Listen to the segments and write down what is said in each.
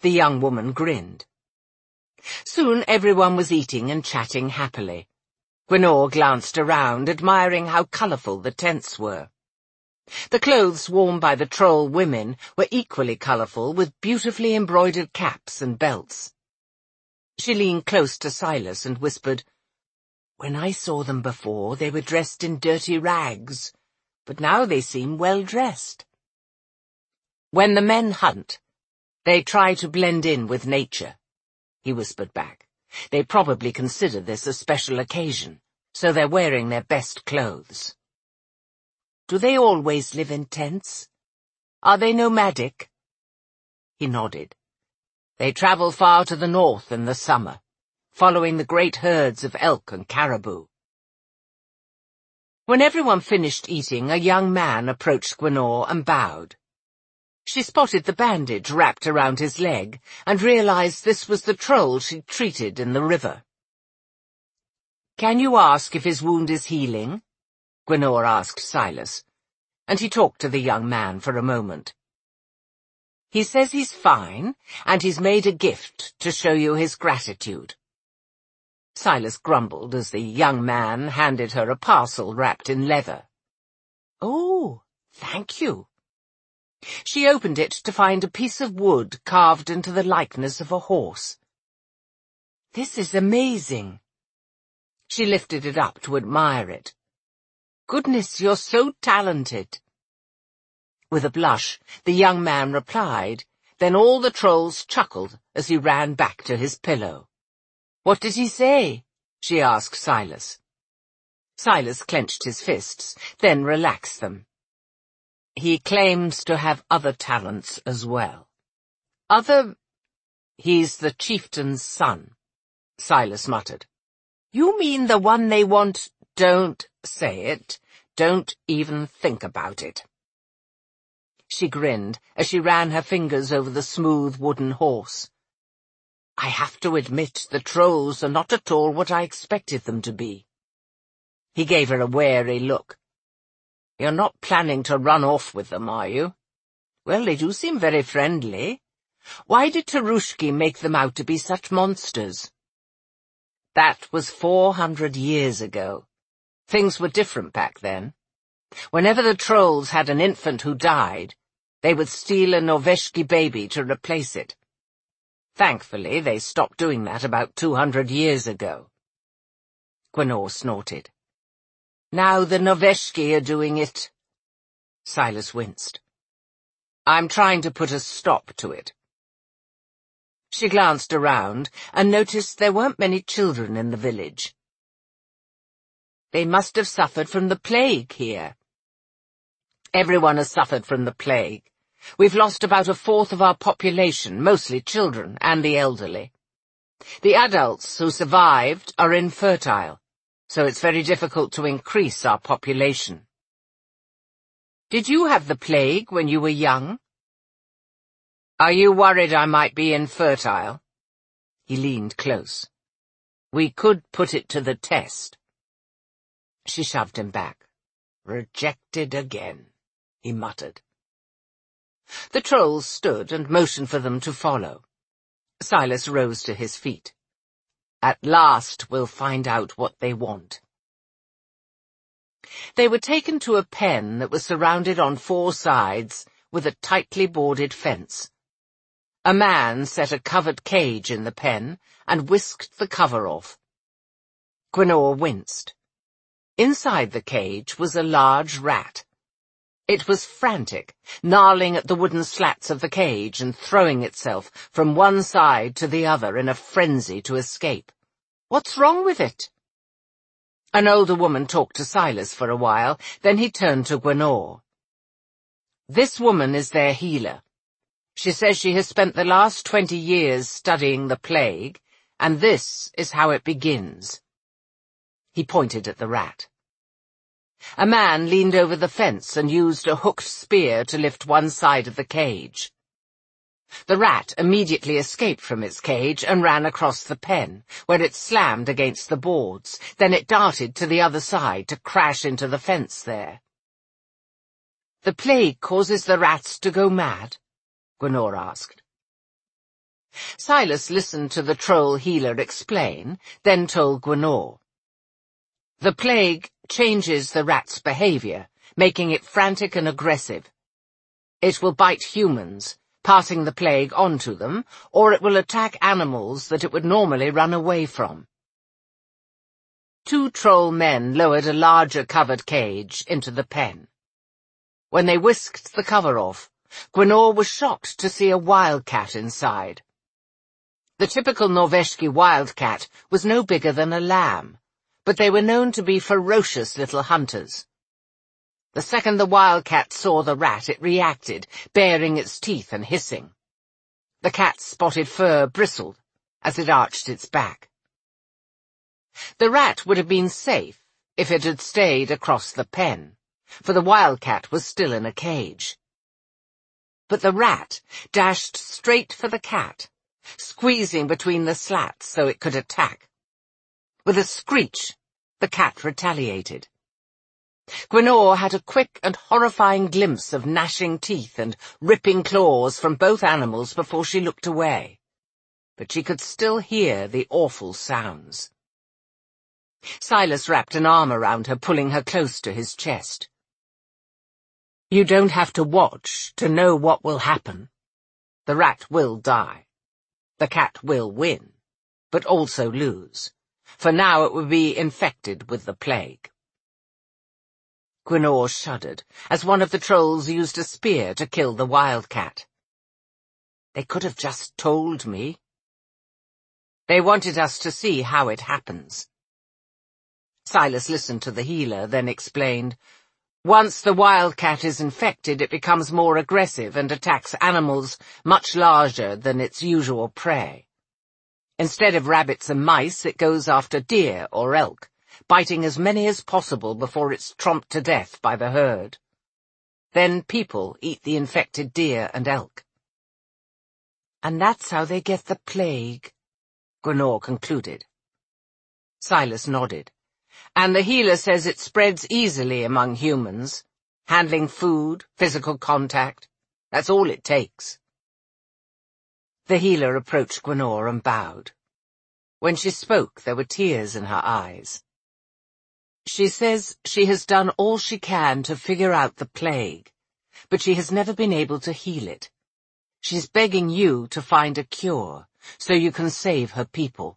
The young woman grinned. Soon everyone was eating and chatting happily. Gwenor glanced around, admiring how colourful the tents were. The clothes worn by the troll women were equally colourful, with beautifully embroidered caps and belts. She leaned close to Silas and whispered, "When I saw them before, they were dressed in dirty rags, but now they seem well dressed." "When the men hunt, they try to blend in with nature," he whispered back. "They probably consider this a special occasion, so they're wearing their best clothes." "Do they always live in tents? Are they nomadic?" He nodded. "They travel far to the north in the summer, following the great herds of elk and caribou." When everyone finished eating, a young man approached Gwenor and bowed. She spotted the bandage wrapped around his leg and realized this was the troll she'd treated in the river. "Can you ask if his wound is healing?" Gwenor asked Silas, and he talked to the young man for a moment. "He says he's fine, and he's made a gift to show you his gratitude." Silas grumbled as the young man handed her a parcel wrapped in leather. "Oh, thank you." She opened it to find a piece of wood carved into the likeness of a horse. "This is amazing." She lifted it up to admire it. "Goodness, you're so talented." With a blush, the young man replied, then all the trolls chuckled as he ran back to his pillow. "What did he say?" she asked Silas. Silas clenched his fists, then relaxed them. "He claims to have other talents as well." "He's the chieftain's son," Silas muttered. "You mean the one they want—" "Don't say it. Don't even think about it." She grinned as she ran her fingers over the smooth wooden horse. "I have to admit the trolls are not at all what I expected them to be." He gave her a wary look. "You're not planning to run off with them, are you? Well, they do seem very friendly. Why did Tarushki make them out to be such monsters?" "That was 400 years ago. Things were different back then. Whenever the trolls had an infant who died, they would steal a Noveshki baby to replace it. Thankfully, they stopped doing that about 200 years ago." Gwenor snorted. "Now the Noveshki are doing it." Silas winced. "I'm trying to put a stop to it." She glanced around and noticed there weren't many children in the village. "They must have suffered from the plague here." "Everyone has suffered from the plague. We've lost about a fourth of our population, mostly children and the elderly. The adults who survived are infertile, so it's very difficult to increase our population." "Did you have the plague when you were young?" "Are you worried I might be infertile?" He leaned close. "We could put it to the test." She shoved him back. "Rejected again," he muttered. The trolls stood and motioned for them to follow. Silas rose to his feet. "At last we'll find out what they want." They were taken to a pen that was surrounded on 4 sides with a tightly boarded fence. A man set a covered cage in the pen and whisked the cover off. Gwenor winced. Inside the cage was a large rat. It was frantic, gnarling at the wooden slats of the cage and throwing itself from one side to the other in a frenzy to escape. "What's wrong with it?" An older woman talked to Silas for a while, then he turned to Gwenor. "This woman is their healer. She says she has spent the last 20 years studying the plague, and this is how it begins." He pointed at the rat. A man leaned over the fence and used a hooked spear to lift one side of the cage. The rat immediately escaped from its cage and ran across the pen, where it slammed against the boards. Then it darted to the other side to crash into the fence there. "The plague causes the rats to go mad?" Gwenor asked. Silas listened to the troll healer explain, then told Gwenor. The plague changes the rat's behavior, making it frantic and aggressive. It will bite humans, passing the plague on to them, or it will attack animals that it would normally run away from. 2 troll men lowered a larger covered cage into the pen. When they whisked the cover off, Gwenor was shocked to see a wildcat inside. The typical Norveshki wildcat was no bigger than a lamb, but they were known to be ferocious little hunters. The second the wildcat saw the rat, it reacted, baring its teeth and hissing. The cat's spotted fur bristled as it arched its back. The rat would have been safe if it had stayed across the pen, for the wildcat was still in a cage. But the rat dashed straight for the cat, squeezing between the slats so it could attack. With a screech, the cat retaliated. Gwenor had a quick and horrifying glimpse of gnashing teeth and ripping claws from both animals before she looked away, but she could still hear the awful sounds. Silas wrapped an arm around her, pulling her close to his chest. You don't have to watch to know what will happen. The rat will die. The cat will win, but also lose, for now it will be infected with the plague. Gwenor shuddered as one of the trolls used a spear to kill the wildcat. They could have just told me. They wanted us to see how it happens. Silas listened to the healer, then explained, once the wildcat is infected, it becomes more aggressive and attacks animals much larger than its usual prey. Instead of rabbits and mice, it goes after deer or elk, biting as many as possible before it's tromped to death by the herd. Then people eat the infected deer and elk. And that's how they get the plague, Gwenor concluded. Silas nodded. And the healer says it spreads easily among humans. Handling food, physical contact, that's all it takes. The healer approached Gwenor and bowed. When she spoke, there were tears in her eyes. She says she has done all she can to figure out the plague, but she has never been able to heal it. She's begging you to find a cure, so you can save her people.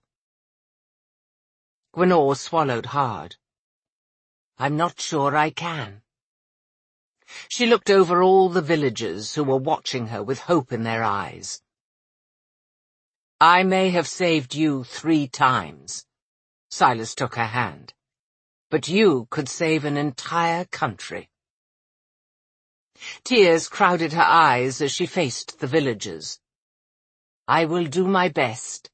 Gwenor swallowed hard. I'm not sure I can. She looked over all the villagers who were watching her with hope in their eyes. I may have saved you 3 times. Silas took her hand. But you could save an entire country. Tears crowded her eyes as she faced the villagers. I will do my best.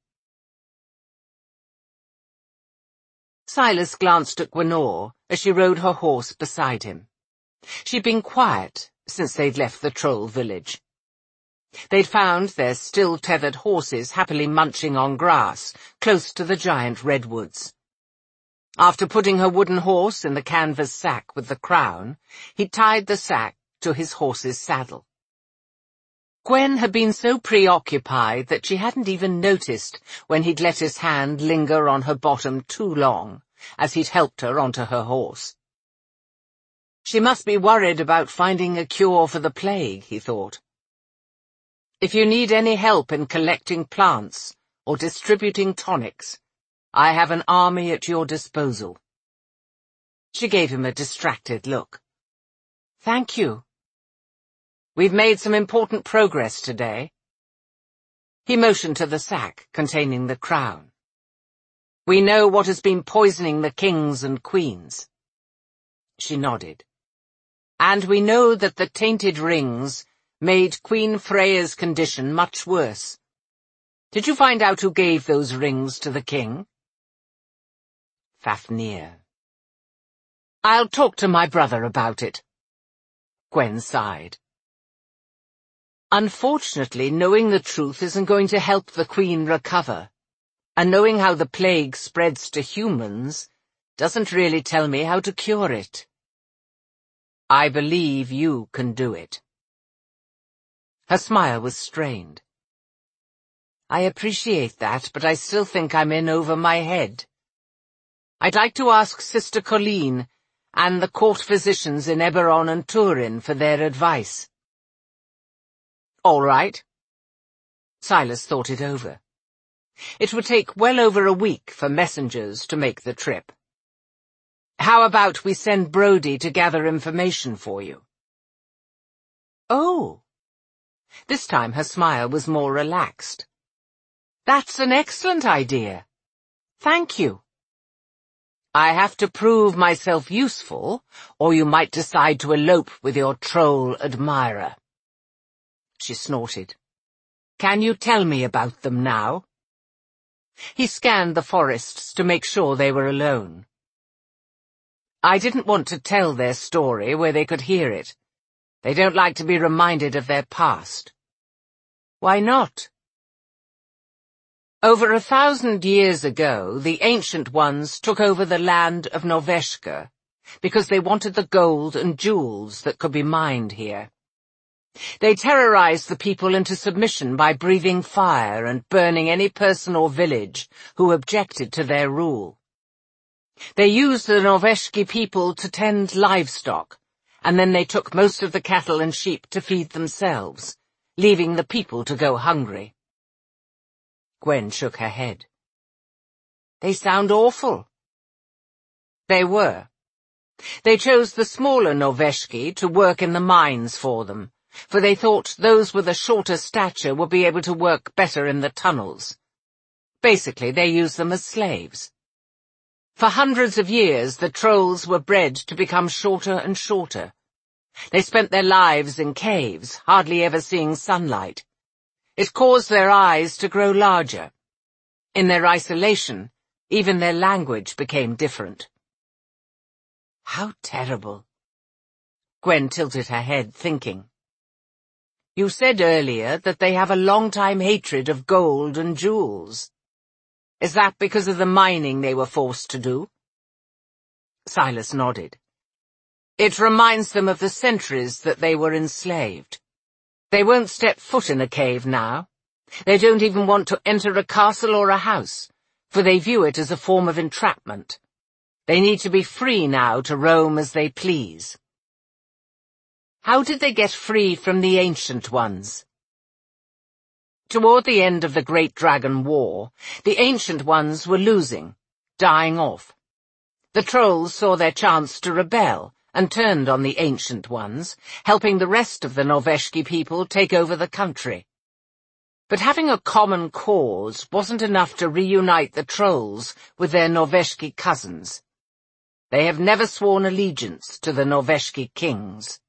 Silas glanced at Gwenor as she rode her horse beside him. She'd been quiet since they'd left the troll village. They'd found their still-tethered horses happily munching on grass close to the giant redwoods. After putting her wooden horse in the canvas sack with the crown, he tied the sack to his horse's saddle. Gwen had been so preoccupied that she hadn't even noticed when he'd let his hand linger on her bottom too long, as he'd helped her onto her horse. She must be worried about finding a cure for the plague, he thought. If you need any help in collecting plants or distributing tonics, I have an army at your disposal. She gave him a distracted look. Thank you. We've made some important progress today. He motioned to the sack containing the crown. We know what has been poisoning the kings and queens. She nodded. And we know that the tainted rings made Queen Freya's condition much worse. Did you find out who gave those rings to the king? Fafnir. I'll talk to my brother about it. Gwen sighed. Unfortunately, knowing the truth isn't going to help the Queen recover, and knowing how the plague spreads to humans doesn't really tell me how to cure it. I believe you can do it. Her smile was strained. I appreciate that, but I still think I'm in over my head. I'd like to ask Sister Colleen and the court physicians in Eberron and Turin for their advice. All right. Silas thought it over. It would take well over a week for messengers to make the trip. How about we send Brodie to gather information for you? Oh. This time her smile was more relaxed. That's an excellent idea. Thank you. I have to prove myself useful, or you might decide to elope with your troll admirer. She snorted. Can you tell me about them now? He scanned the forests to make sure they were alone. I didn't want to tell their story where they could hear it. They don't like to be reminded of their past. Why not? Over 1,000 years ago, the Ancient Ones took over the land of Norveshka because they wanted the gold and jewels that could be mined here. They terrorized the people into submission by breathing fire and burning any person or village who objected to their rule. They used the Norveshki people to tend livestock, and then they took most of the cattle and sheep to feed themselves, leaving the people to go hungry. Gwen shook her head. They sound awful. They were. They chose the smaller Norveshki to work in the mines for them, for they thought those with a shorter stature would be able to work better in the tunnels. Basically, they used them as slaves. For hundreds of years, the trolls were bred to become shorter and shorter. They spent their lives in caves, hardly ever seeing sunlight. It caused their eyes to grow larger. In their isolation, even their language became different. How terrible. Gwen tilted her head, thinking. You said earlier that they have a long-time hatred of gold and jewels. Is that because of the mining they were forced to do? Silas nodded. It reminds them of the centuries that they were enslaved. They won't step foot in a cave now. They don't even want to enter a castle or a house, for they view it as a form of entrapment. They need to be free now to roam as they please. How did they get free from the Ancient Ones? Toward the end of the Great Dragon War, the Ancient Ones were losing, dying off. The trolls saw their chance to rebel and turned on the Ancient Ones, helping the rest of the Norveshki people take over the country. But having a common cause wasn't enough to reunite the trolls with their Norveshki cousins. They have never sworn allegiance to the Norveshki kings.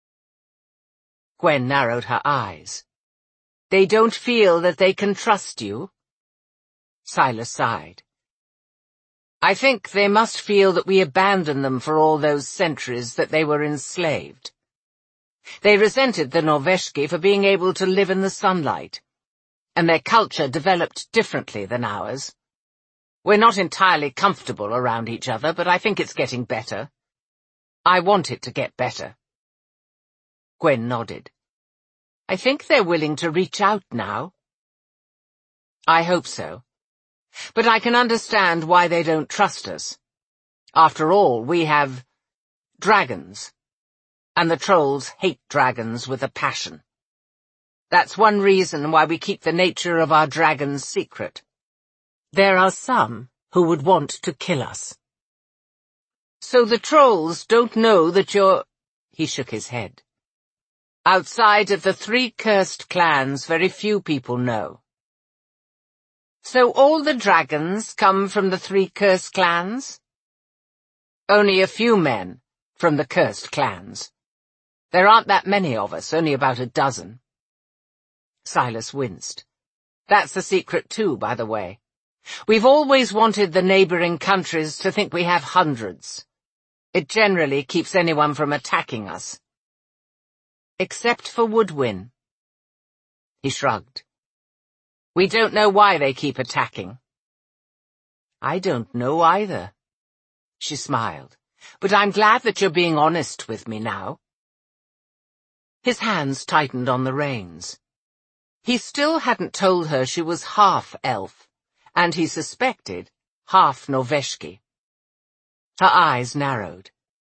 Gwen narrowed her eyes. They don't feel that they can trust you? Silas sighed. I think they must feel that we abandoned them for all those centuries that they were enslaved. They resented the Norveshki for being able to live in the sunlight, and their culture developed differently than ours. We're not entirely comfortable around each other, but I think it's getting better. I want it to get better. Gwen nodded. I think they're willing to reach out now. I hope so. But I can understand why they don't trust us. After all, we have dragons, and the trolls hate dragons with a passion. That's one reason why we keep the nature of our dragons secret. There are some who would want to kill us. So the trolls don't know that you're— He shook his head. Outside of the 3 cursed clans, very few people know. So all the dragons come from the 3 cursed clans? Only a few men from the cursed clans. There aren't that many of us, only about a dozen. Silas winced. That's the secret too, by the way. We've always wanted the neighboring countries to think we have hundreds. It generally keeps anyone from attacking us. Except for Woodwin. He shrugged. We don't know why they keep attacking. I don't know either. She smiled. But I'm glad that you're being honest with me now. His hands tightened on the reins. He still hadn't told her she was half elf, and he suspected half Norveshki. Her eyes narrowed.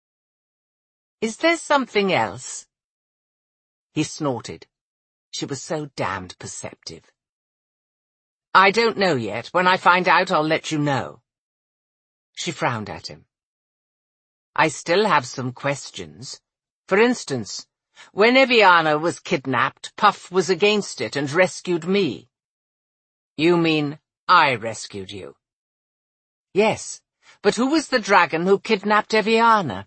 "Is there something else?" He snorted. She was so damned perceptive. "I don't know yet. When I find out, I'll let you know." She frowned at him. "I still have some questions. For instance, when Eviana was kidnapped, Puff was against it and rescued me." "You mean I rescued you?" "Yes, but who was the dragon who kidnapped Eviana?"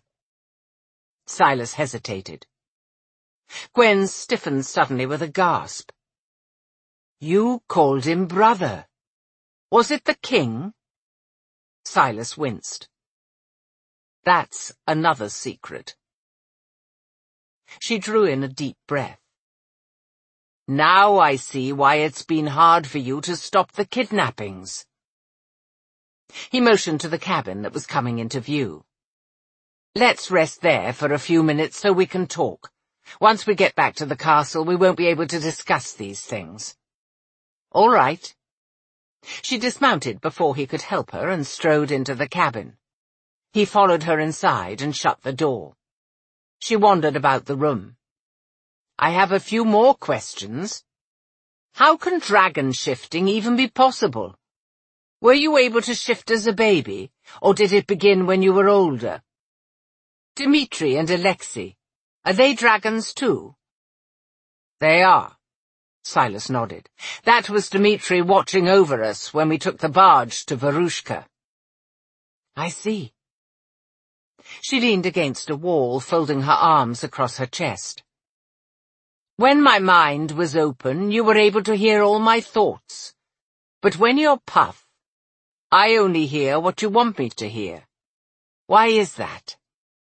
Silas hesitated. Gwen stiffened suddenly with a gasp. "You called him brother. Was it the king?" Silas winced. "That's another secret." She drew in a deep breath. "Now I see why it's been hard for you to stop the kidnappings." He motioned to the cabin that was coming into view. "Let's rest there for a few minutes so we can talk. Once we get back to the castle, we won't be able to discuss these things." "All right." She dismounted before he could help her and strode into the cabin. He followed her inside and shut the door. She wandered about the room. "I have a few more questions. How can dragon shifting even be possible? Were you able to shift as a baby, or did it begin when you were older? Dmitri and Alexei, are they dragons too?" "They are." Silas nodded. "That was Dmitri watching over us when we took the barge to Verushka." "I see." She leaned against a wall, folding her arms across her chest. "When my mind was open, you were able to hear all my thoughts. But when you're Puff, I only hear what you want me to hear. Why is that?"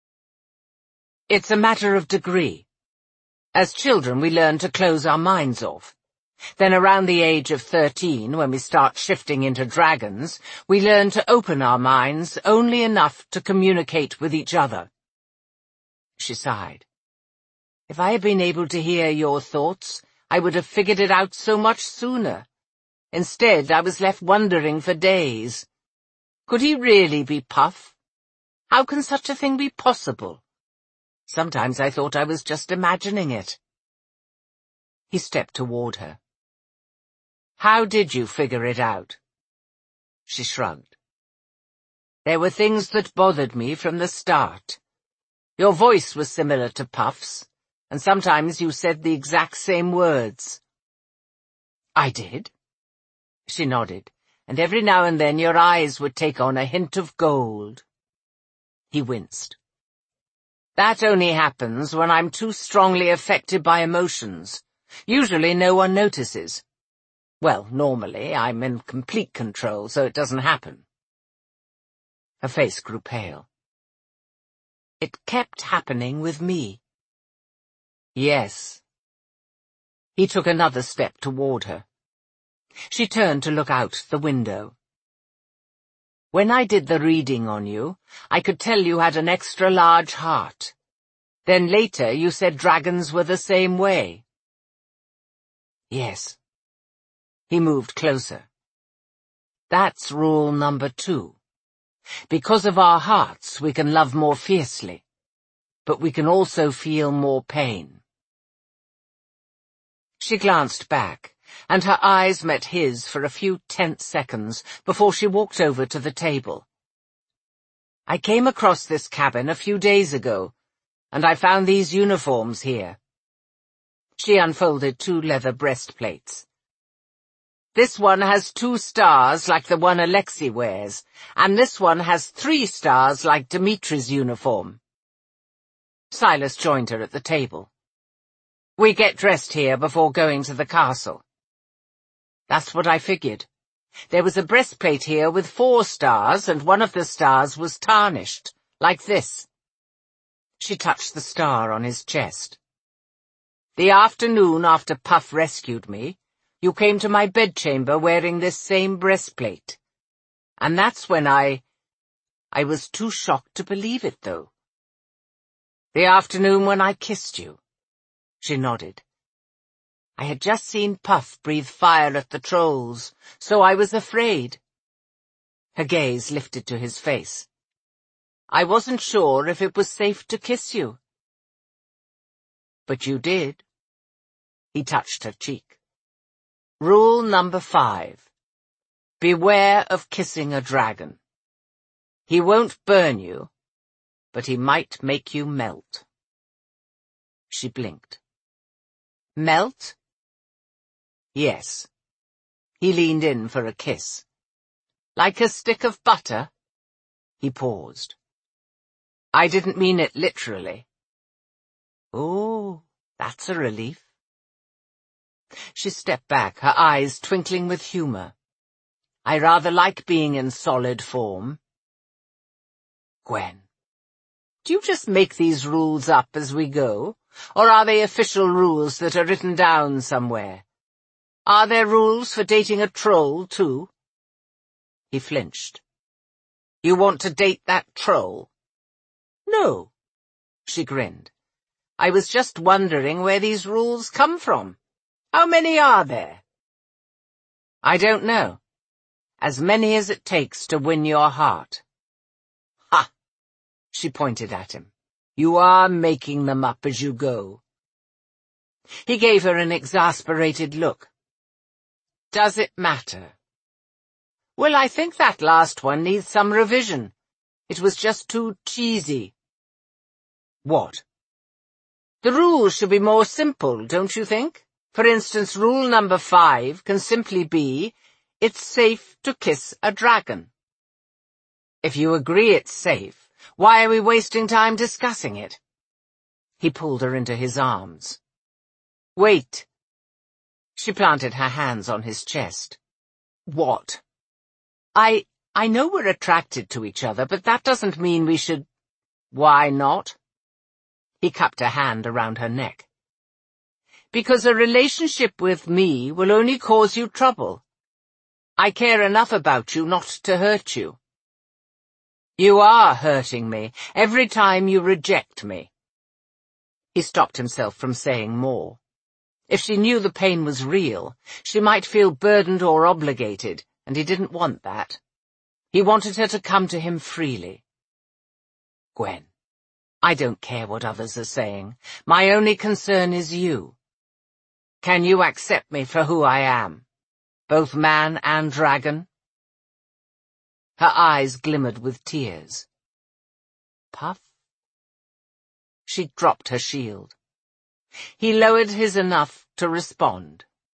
"It's a matter of degree. As children, we learn to close our minds off. Then around the age of 13, when we start shifting into dragons, we learn to open our minds only enough to communicate with each other." She sighed. "If I had been able to hear your thoughts, I would have figured it out so much sooner. Instead, I was left wondering for days. Could he really be Puff? How can such a thing be possible? Sometimes I thought I was just imagining it." He stepped toward her. "How did you figure it out?" She shrugged. "There were things that bothered me from the start. Your voice was similar to Puff's, and sometimes you said the exact same words." "I did?" She nodded, "and every now and then your eyes would take on a hint of gold." He winced. "That only happens when I'm too strongly affected by emotions. Usually no one notices. Well, normally I'm in complete control, so it doesn't happen." Her face grew pale. "It kept happening with me." "Yes." He took another step toward her. She turned to look out the window. "When I did the reading on you, I could tell you had an extra large heart. Then later you said dragons were the same way." "Yes." He moved closer. "That's rule number 2. Because of our hearts, we can love more fiercely, but we can also feel more pain." She glanced back, and her eyes met his for a few tense seconds before she walked over to the table. "I came across this cabin a few days ago, and I found these uniforms here." She unfolded 2 leather breastplates. "This one has 2 stars like the one Alexei wears, and this one has 3 stars like Dmitri's uniform." Silas joined her at the table. "We get dressed here before going to the castle." "That's what I figured. There was a breastplate here with 4 stars, and one of the stars was tarnished, like this." She touched the star on his chest. "The afternoon after Puff rescued me, you came to my bedchamber wearing this same breastplate. And that's when I was too shocked to believe it, though." "The afternoon when I kissed you?" She nodded. I had just seen Puff breathe fire at the trolls, so I was afraid. Her gaze lifted to his face. I wasn't sure if it was safe to kiss you. But you did. He touched her cheek. Rule number 5. Beware of kissing a dragon. He won't burn you, but he might make you melt. She blinked. Melt? Yes. He leaned in for a kiss. Like a stick of butter? He paused. I didn't mean it literally. Oh, that's a relief. She stepped back, her eyes twinkling with humor. I rather like being in solid form. Gwen, do you just make these rules up as we go, or are they official rules that are written down somewhere? Are there rules for dating a troll, too? He flinched. You want to date that troll? No, she grinned. I was just wondering where these rules come from. How many are there? I don't know. As many as it takes to win your heart. Ha! She pointed at him. You are making them up as you go. He gave her an exasperated look. Does it matter? Well, I think that last one needs some revision. It was just too cheesy. What? The rules should be more simple, don't you think? For instance, rule number 5 can simply be, it's safe to kiss a dragon. If you agree it's safe, why are we wasting time discussing it? He pulled her into his arms. Wait. She planted her hands on his chest. What? I know we're attracted to each other, but that doesn't mean we should... Why not? He cupped a hand around her neck. Because a relationship with me will only cause you trouble. I care enough about you not to hurt you. You are hurting me every time you reject me. He stopped himself from saying more. If she knew the pain was real, she might feel burdened or obligated, and he didn't want that. He wanted her to come to him freely. Gwen, I don't care what others are saying. My only concern is you. Can you accept me for who I am, both man and dragon? Her eyes glimmered with tears. Puff? She dropped her shield. He lowered his enough to respond.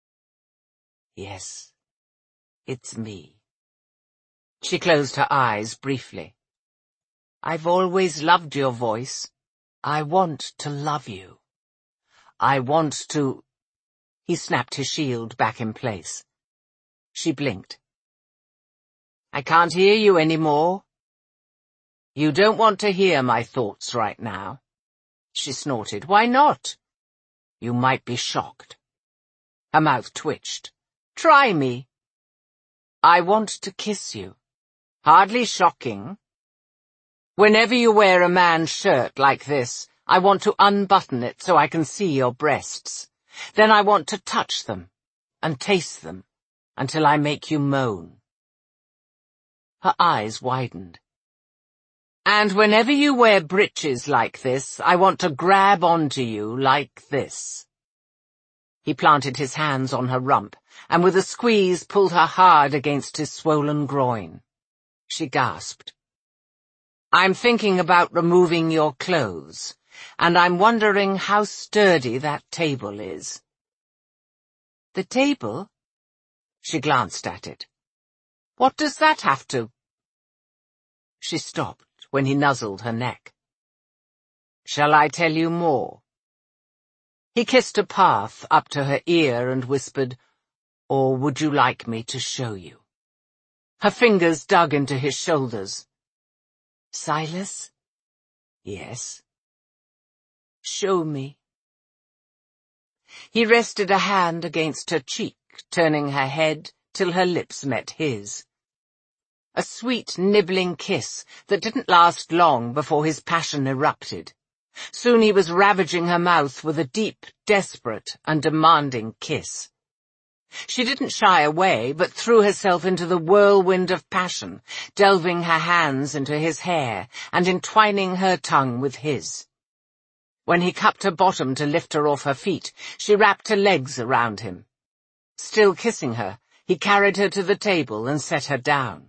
Yes, it's me. She closed her eyes briefly. I've always loved your voice. I want to love you. I want to... He snapped his shield back in place. She blinked. I can't hear you anymore. You don't want to hear my thoughts right now. She snorted. Why not? You might be shocked. Her mouth twitched. Try me. I want to kiss you. Hardly shocking. Whenever you wear a man's shirt like this, I want to unbutton it so I can see your breasts. Then I want to touch them and taste them until I make you moan. Her eyes widened. And whenever you wear breeches like this, I want to grab onto you like this. He planted his hands on her rump, and with a squeeze pulled her hard against his swollen groin. She gasped. I'm thinking about removing your clothes, and I'm wondering how sturdy that table is. The table? She glanced at it. What does that have to... She stopped when he nuzzled her neck. Shall I tell you more? He kissed a path up to her ear and whispered, Or would you like me to show you? Her fingers dug into his shoulders. Silas? Yes. Show me. He rested a hand against her cheek, turning her head till her lips met his. A sweet, nibbling kiss that didn't last long before his passion erupted. Soon he was ravaging her mouth with a deep, desperate, and demanding kiss. She didn't shy away, but threw herself into the whirlwind of passion, delving her hands into his hair and entwining her tongue with his. When he cupped her bottom to lift her off her feet, she wrapped her legs around him. Still kissing her, he carried her to the table and set her down.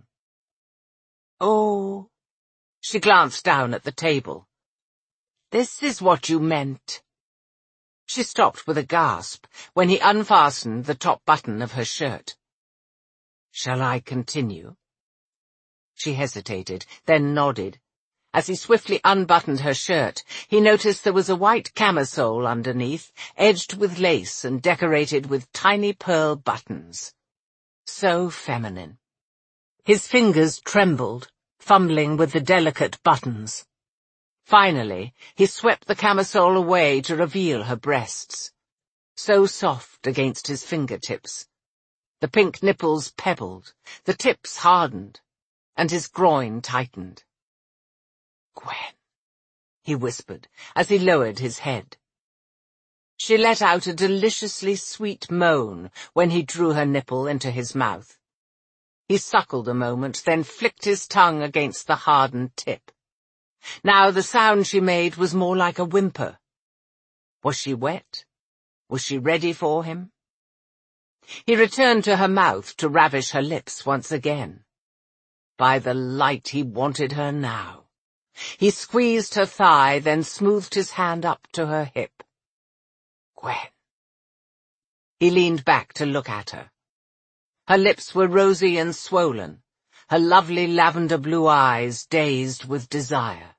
"Oh," she glanced down at the table. "This is what you meant." She stopped with a gasp when he unfastened the top button of her shirt. "Shall I continue?" She hesitated, then nodded. As he swiftly unbuttoned her shirt, he noticed there was a white camisole underneath, edged with lace and decorated with tiny pearl buttons. So feminine. His fingers trembled, fumbling with the delicate buttons. Finally, he swept the camisole away to reveal her breasts. So soft against his fingertips. The pink nipples pebbled, the tips hardened, and his groin tightened. "Gwen," he whispered as he lowered his head. She let out a deliciously sweet moan when he drew her nipple into his mouth. He suckled a moment, then flicked his tongue against the hardened tip. Now the sound she made was more like a whimper. Was she wet? Was she ready for him? He returned to her mouth to ravish her lips once again. By the light, he wanted her now. He squeezed her thigh, then smoothed his hand up to her hip. "Gwen." He leaned back to look at her. Her lips were rosy and swollen, her lovely lavender blue eyes dazed with desire.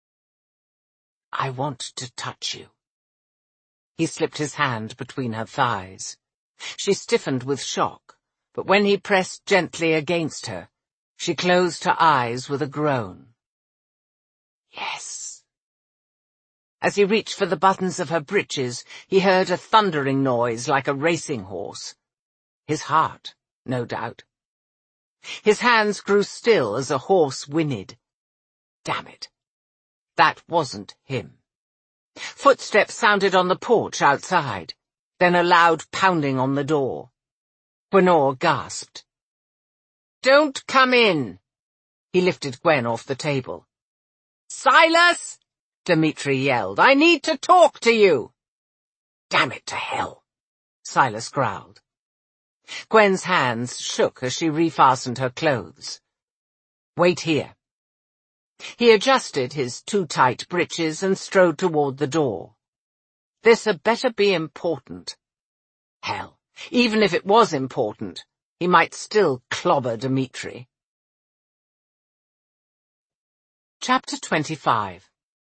"I want to touch you." He slipped his hand between her thighs. She stiffened with shock, but when he pressed gently against her, she closed her eyes with a groan. "Yes." As he reached for the buttons of her breeches, he heard a thundering noise like a racing horse. His heart, no doubt. His hands grew still as a horse whinnied. Damn it. That wasn't him. Footsteps sounded on the porch outside, then a loud pounding on the door. Gwenor gasped. "Don't come in!" He lifted Gwen off the table. "Silas!" Dmitri yelled. "I need to talk to you!" "Damn it to hell!" Silas growled. Gwen's hands shook as she refastened her clothes. "Wait here." He adjusted his too-tight breeches and strode toward the door. This had better be important. Hell, even if it was important, he might still clobber Dmitri. Chapter 25.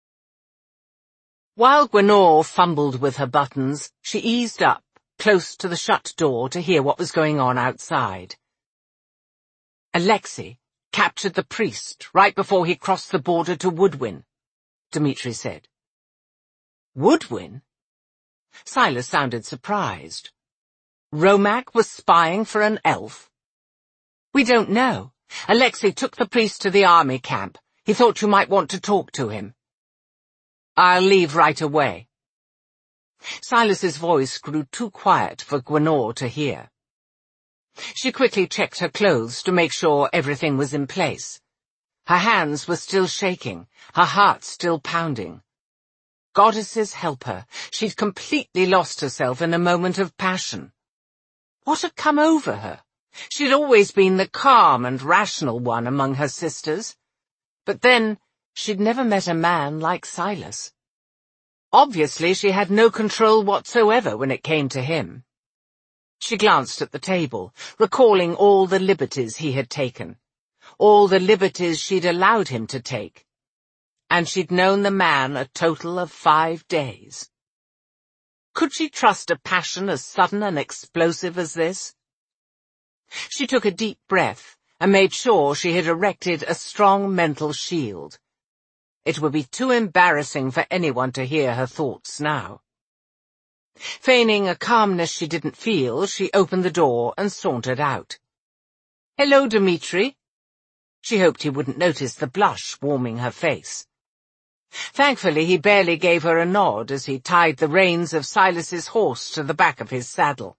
While Gwenor fumbled with her buttons, she eased up, close to the shut door, to hear what was going on outside. "Alexei captured the priest right before he crossed the border to Woodwin," Dmitri said. "Woodwin?" Silas sounded surprised. "Romak was spying for an elf?" "We don't know. Alexei took the priest to the army camp. He thought you might want to talk to him." "I'll leave right away." Silas's voice grew too quiet for Gwenor to hear. She quickly checked her clothes to make sure everything was in place. Her hands were still shaking, her heart still pounding. Goddesses help her, she'd completely lost herself in a moment of passion. What had come over her? She'd always been the calm and rational one among her sisters. But then, she'd never met a man like Silas. Obviously, she had no control whatsoever when it came to him. She glanced at the table, recalling all the liberties he had taken, all the liberties she'd allowed him to take. And she'd known the man a total of 5 days. Could she trust a passion as sudden and explosive as this? She took a deep breath and made sure she had erected a strong mental shield. It would be too embarrassing for anyone to hear her thoughts now. Feigning a calmness she didn't feel, she opened the door and sauntered out. "Hello, Dmitri." She hoped he wouldn't notice the blush warming her face. Thankfully, he barely gave her a nod as he tied the reins of Silas's horse to the back of his saddle.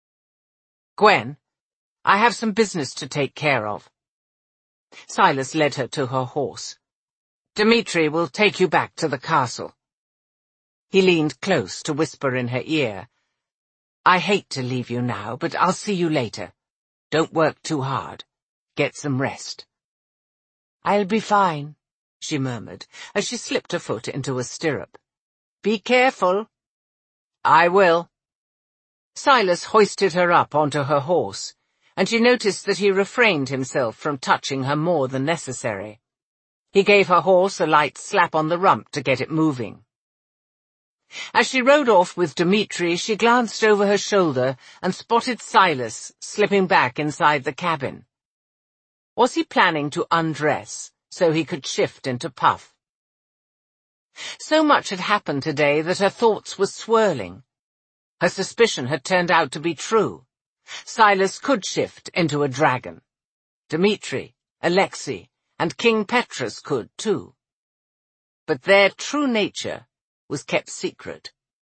"Gwen, I have some business to take care of." Silas led her to her horse. "Dmitri will take you back to the castle." He leaned close to whisper in her ear, "I hate to leave you now, but I'll see you later. Don't work too hard. Get some rest." "I'll be fine," she murmured, as she slipped her foot into a stirrup. "Be careful." "I will." Silas hoisted her up onto her horse, and she noticed that he refrained himself from touching her more than necessary. He gave her horse a light slap on the rump to get it moving. As she rode off with Dmitri, she glanced over her shoulder and spotted Silas slipping back inside the cabin. Was he planning to undress so he could shift into puff? So much had happened today that her thoughts were swirling. Her suspicion had turned out to be true. Silas could shift into a dragon. Dmitri, Alexei, and King Petrus could too. But their true nature was kept secret.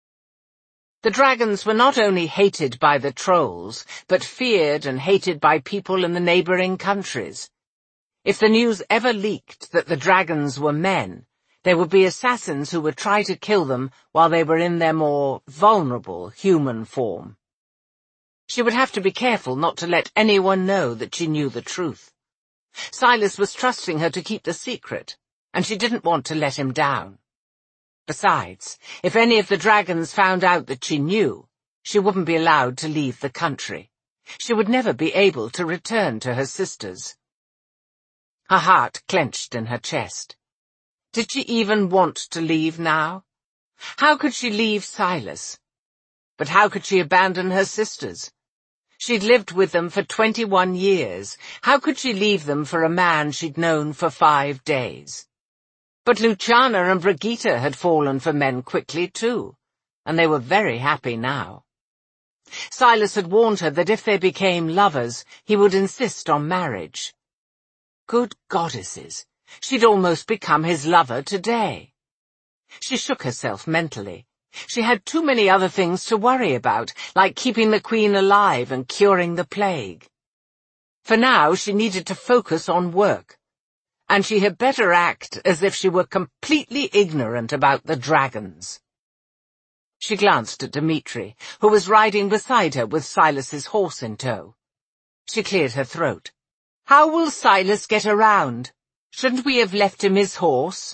The dragons were not only hated by the trolls, but feared and hated by people in the neighboring countries. If the news ever leaked that the dragons were men, there would be assassins who would try to kill them while they were in their more vulnerable human form. She would have to be careful not to let anyone know that she knew the truth. Silas was trusting her to keep the secret, and she didn't want to let him down. Besides, if any of the dragons found out that she knew, she wouldn't be allowed to leave the country. She would never be able to return to her sisters. Her heart clenched in her chest. Did she even want to leave now? How could she leave Silas? But how could she abandon her sisters? She'd lived with them for 21 years. How could she leave them for a man she'd known for 5 days? But Luciana and Brigitte had fallen for men quickly too, and they were very happy now. Silas had warned her that if they became lovers, he would insist on marriage. Good goddesses, she'd almost become his lover today. She shook herself mentally. She had too many other things to worry about, like keeping the Queen alive and curing the plague. For now, she needed to focus on work, and she had better act as if she were completely ignorant about the dragons. She glanced at Dmitri, who was riding beside her with Silas's horse in tow. She cleared her throat. "How will Silas get around? Shouldn't we have left him his horse?"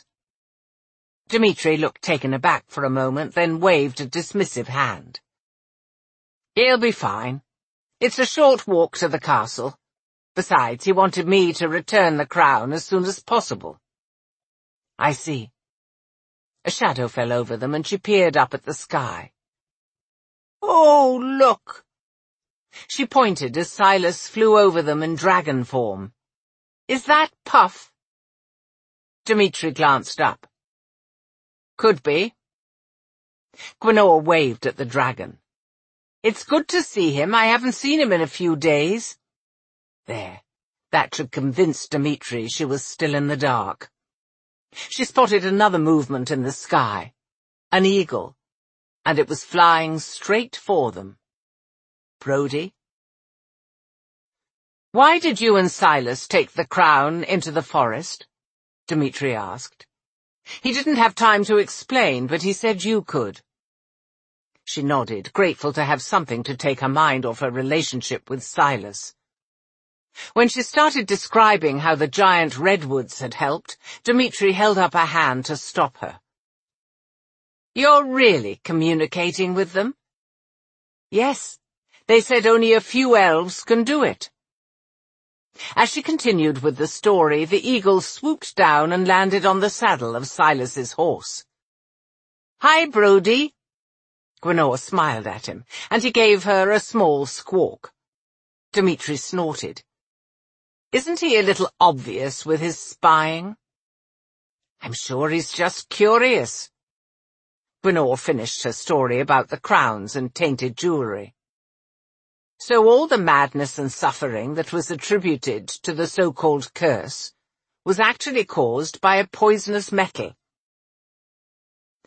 Dmitri looked taken aback for a moment, then waved a dismissive hand. "He'll be fine. It's a short walk to the castle. Besides, he wanted me to return the crown as soon as possible." "I see." A shadow fell over them, and she peered up at the sky. "Oh, look!" She pointed as Silas flew over them in dragon form. "Is that Puff?" Dmitri glanced up. "Could be." Gwenor waved at the dragon. "It's good to see him. I haven't seen him in a few days." There, that should convince Dmitri she was still in the dark. She spotted another movement in the sky, an eagle, and it was flying straight for them. Brody? "Why did you and Silas take the crown into the forest?" Dmitri asked. "He didn't have time to explain, but he said you could." She nodded, grateful to have something to take her mind off her relationship with Silas. When she started describing how the giant redwoods had helped, Dmitri held up a hand to stop her. "You're really communicating with them?" "Yes. They said only a few elves can do it." As she continued with the story, the eagle swooped down and landed on the saddle of Silas's horse. "Hi, Brody." Gwenor smiled at him, and he gave her a small squawk. Dmitri snorted. "Isn't he a little obvious with his spying?" "I'm sure he's just curious." Gwenor finished her story about the crowns and tainted jewelry. "So all the madness and suffering that was attributed to the so-called curse was actually caused by a poisonous metal.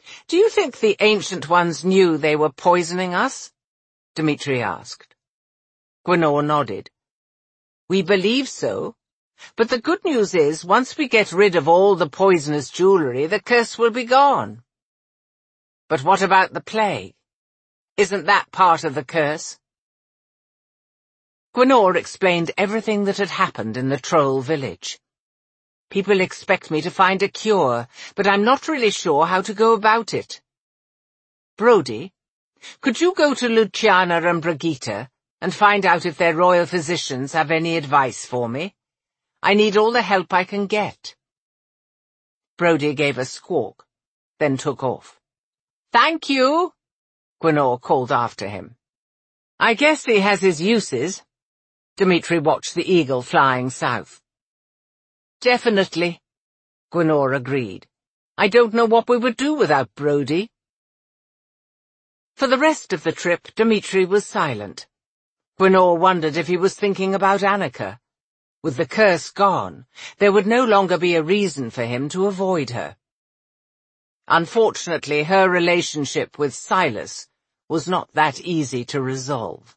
Do you think the Ancient Ones knew they were poisoning us? Dmitri asked. Gwenor nodded. We believe so, but the good news is once we get rid of all the poisonous jewellery, the curse will be gone. But what about the plague? Isn't that part of the curse? Gwenor explained everything that had happened in the troll village. People expect me to find a cure, but I'm not really sure how to go about it. Brody, could you go to Luciana and Brigitte and find out if their royal physicians have any advice for me? I need all the help I can get. Brody gave a squawk, then took off. Thank you, Gwenor called after him. I guess he has his uses. Dmitri watched the eagle flying south. Definitely, Gwenor agreed. I don't know what we would do without Brody. For the rest of the trip, Dmitri was silent. Gwenor wondered if he was thinking about Annika. With the curse gone, there would no longer be a reason for him to avoid her. Unfortunately, her relationship with Silas was not that easy to resolve.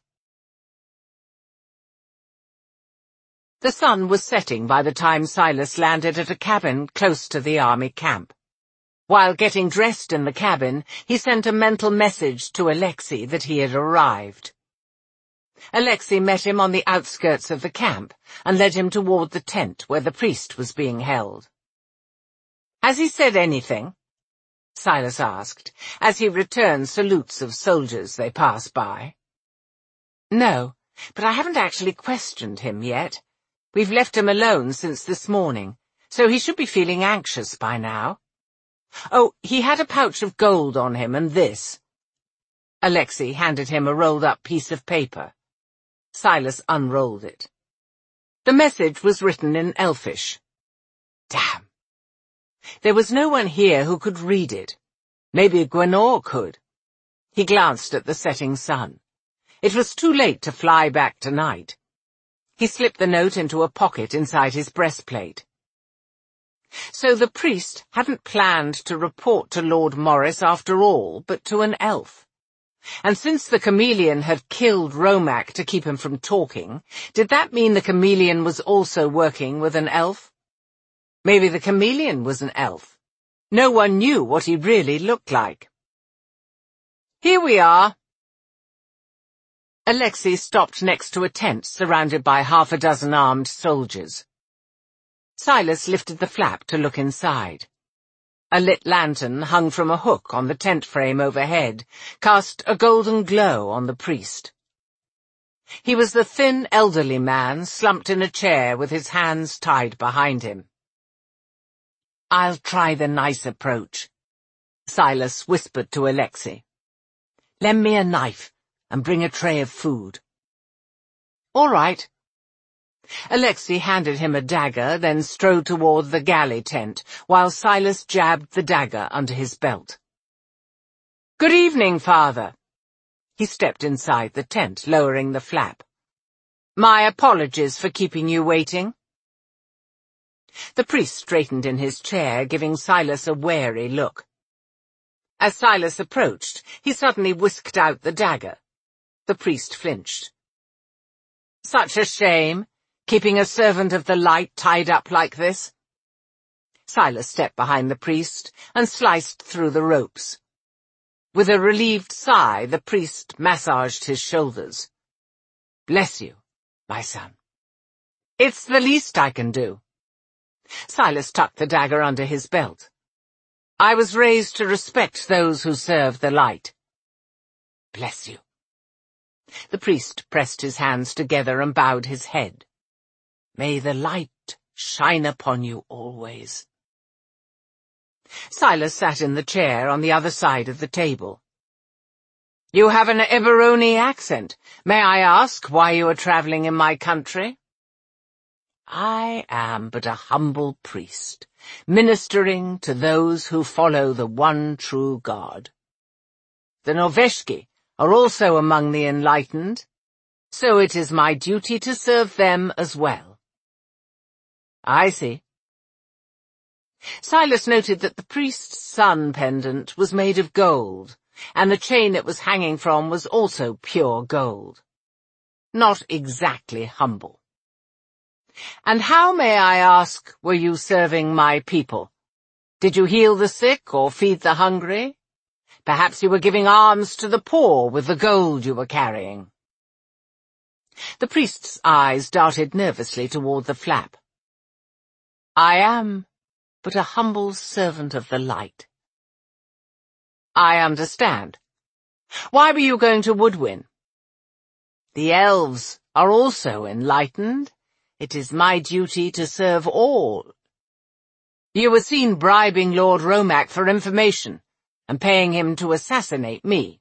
The sun was setting by the time Silas landed at a cabin close to the army camp. While getting dressed in the cabin, he sent a mental message to Alexei that he had arrived. Alexei met him on the outskirts of the camp and led him toward the tent where the priest was being held. Has he said anything? Silas asked, as he returned salutes of soldiers they passed by. No, but I haven't actually questioned him yet. We've left him alone since this morning, so he should be feeling anxious by now. Oh, he had a pouch of gold on him and this. Alexei handed him a rolled-up piece of paper. Silas unrolled it. The message was written in Elfish. Damn. There was no one here who could read it. Maybe Gwenor could. He glanced at the setting sun. It was too late to fly back tonight. He slipped the note into a pocket inside his breastplate. So the priest hadn't planned to report to Lord Morris after all, but to an elf. And since the chameleon had killed Romac to keep him from talking, did that mean the chameleon was also working with an elf? Maybe the chameleon was an elf. No one knew what he really looked like. Here we are. Alexei stopped next to a tent surrounded by half a dozen armed soldiers. Silas lifted the flap to look inside. A lit lantern hung from a hook on the tent frame overhead, cast a golden glow on the priest. He was the thin, elderly man slumped in a chair with his hands tied behind him. I'll try the nice approach, Silas whispered to Alexei. Lend me a knife and bring a tray of food. All right. Alexei handed him a dagger, then strode toward the galley tent, while Silas jabbed the dagger under his belt. Good evening, Father. He stepped inside the tent, lowering the flap. My apologies for keeping you waiting. The priest straightened in his chair, giving Silas a wary look. As Silas approached, he suddenly whisked out the dagger. The priest flinched. Such a shame, keeping a servant of the light tied up like this. Silas stepped behind the priest and sliced through the ropes. With a relieved sigh, the priest massaged his shoulders. Bless you, my son. It's the least I can do. Silas tucked the dagger under his belt. I was raised to respect those who serve the light. Bless you. The priest pressed his hands together and bowed his head. May the light shine upon you always. Silas sat in the chair on the other side of the table. You have an Eberoni accent. May I ask why you are travelling in my country? I am but a humble priest, ministering to those who follow the one true God. The Noveshki are also among the enlightened, so it is my duty to serve them as well. I see. Silas noted that the priest's sun pendant was made of gold, and the chain it was hanging from was also pure gold. Not exactly humble. "And how, may I ask, were you serving my people? Did you heal the sick or feed the hungry? Perhaps you were giving alms to the poor with the gold you were carrying." The priest's eyes darted nervously toward the flap. "I am but a humble servant of the light." "I understand. Why were you going to Woodwin?" "The elves are also enlightened. It is my duty to serve all." "You were seen bribing Lord Romac for information and paying him to assassinate me."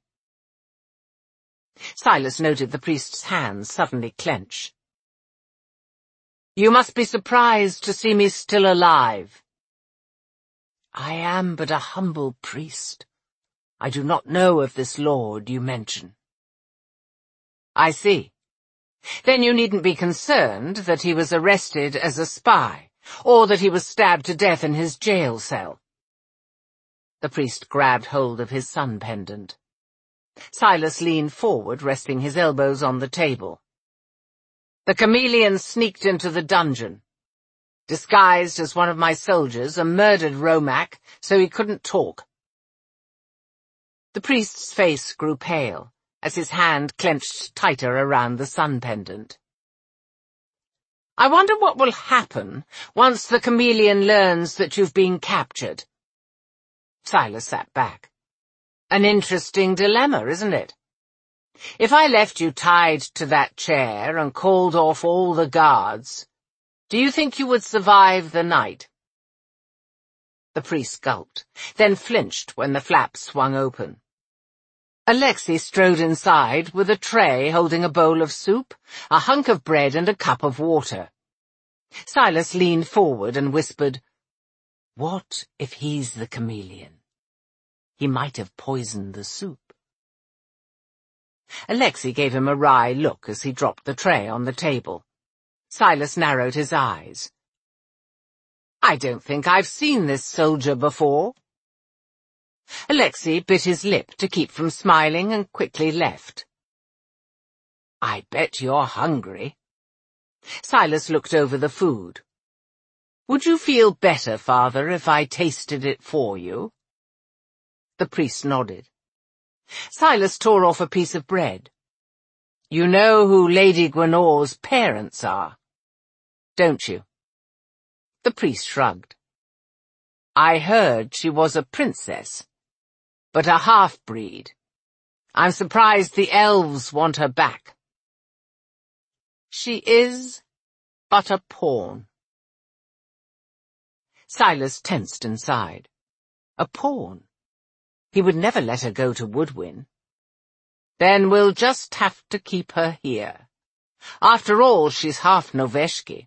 Silas noted the priest's hands suddenly clench. "You must be surprised to see me still alive." "I am but a humble priest. I do not know of this lord you mention." "I see. Then you needn't be concerned that he was arrested as a spy, or that he was stabbed to death in his jail cell." The priest grabbed hold of his sun pendant. Silas leaned forward, resting his elbows on the table. "The chameleon sneaked into the dungeon, disguised as one of my soldiers, and murdered Romac so he couldn't talk." The priest's face grew pale as his hand clenched tighter around the sun pendant. "I wonder what will happen once the chameleon learns that you've been captured." Silas sat back. "An interesting dilemma, isn't it? If I left you tied to that chair and called off all the guards, do you think you would survive the night?" The priest gulped, then flinched when the flap swung open. Alexei strode inside with a tray holding a bowl of soup, a hunk of bread and a cup of water. Silas leaned forward and whispered, "What if he's the chameleon? He might have poisoned the soup." Alexei gave him a wry look as he dropped the tray on the table. Silas narrowed his eyes. "I don't think I've seen this soldier before." Alexei bit his lip to keep from smiling and quickly left. "I bet you're hungry." Silas looked over the food. "Would you feel better, Father, if I tasted it for you?" The priest nodded. Silas tore off a piece of bread. "You know who Lady Gwenor's parents are, don't you?" The priest shrugged. "I heard she was a princess, but a half-breed. I'm surprised the elves want her back." "She is but a pawn." Silas tensed inside. A pawn? He would never let her go to Woodwin. "Then we'll just have to keep her here. After all, she's half Noveshki."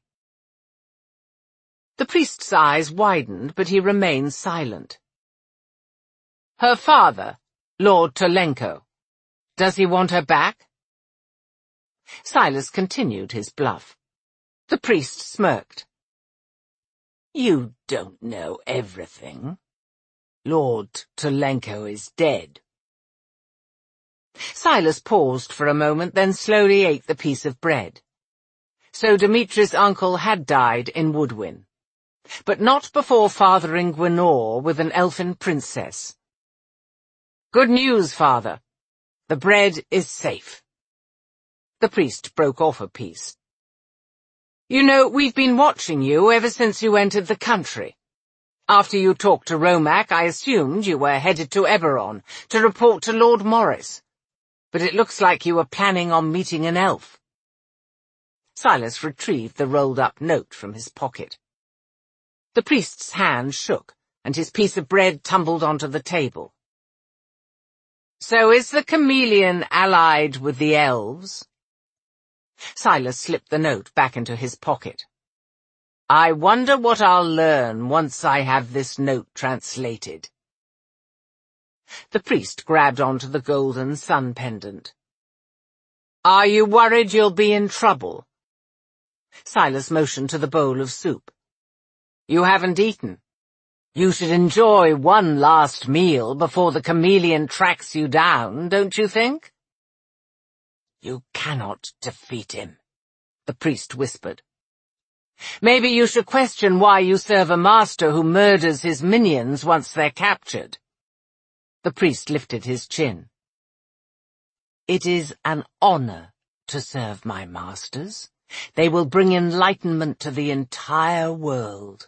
The priest's eyes widened, but he remained silent. "Her father, Lord Tolenko, does he want her back?" Silas continued his bluff. The priest smirked. "You don't know everything. Lord Tolenko is dead." Silas paused for a moment, then slowly ate the piece of bread. So Dimitri's uncle had died in Woodwin, but not before fathering Gwenor with an elfin princess. "Good news, Father. The bread is safe." The priest broke off a piece. "You know, we've been watching you ever since you entered the country. After you talked to Romac, I assumed you were headed to Eberron to report to Lord Morris, but it looks like you were planning on meeting an elf." Silas retrieved the rolled-up note from his pocket. The priest's hand shook, and his piece of bread tumbled onto the table. "So is the chameleon allied with the elves?" Silas slipped the note back into his pocket. "I wonder what I'll learn once I have this note translated." The priest grabbed onto the golden sun pendant. "Are you worried you'll be in trouble?" Silas motioned to the bowl of soup. "You haven't eaten. You should enjoy one last meal before the chameleon tracks you down, don't you think? You cannot defeat him, the priest whispered. Maybe you should question why you serve a master who murders his minions once they're captured. The priest lifted his chin. It is an honor to serve my masters. They will bring enlightenment to the entire world.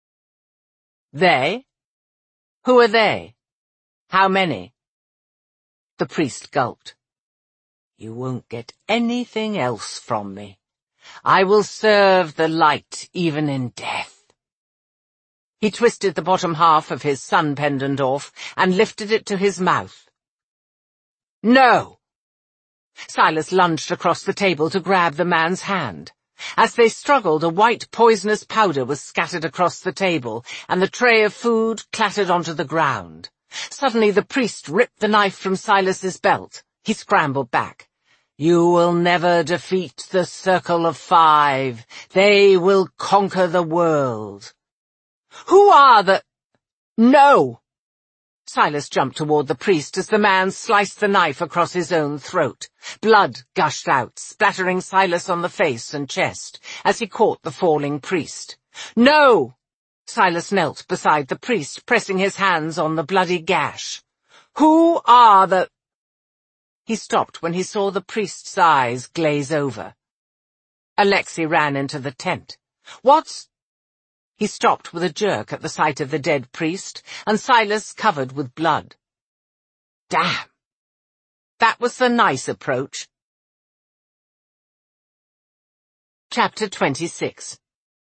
They? Who are they? How many? The priest gulped. You won't get anything else from me. I will serve the light even in death. He twisted the bottom half of his sun pendant off and lifted it to his mouth. No! Silas lunged across the table to grab the man's hand. As they struggled, a white poisonous powder was scattered across the table, and the tray of food clattered onto the ground. Suddenly the priest ripped the knife from Silas's belt. He scrambled back. You will never defeat the Circle of Five. They will conquer the world. Who are the— No! Silas jumped toward the priest as the man sliced the knife across his own throat. Blood gushed out, splattering Silas on the face and chest as he caught the falling priest. No! Silas knelt beside the priest, pressing his hands on the bloody gash. Who are the— He stopped when he saw the priest's eyes glaze over. Alexei ran into the tent. What's— He stopped with a jerk at the sight of the dead priest, and Silas covered with blood. Damn! That was the nice approach. Chapter 26.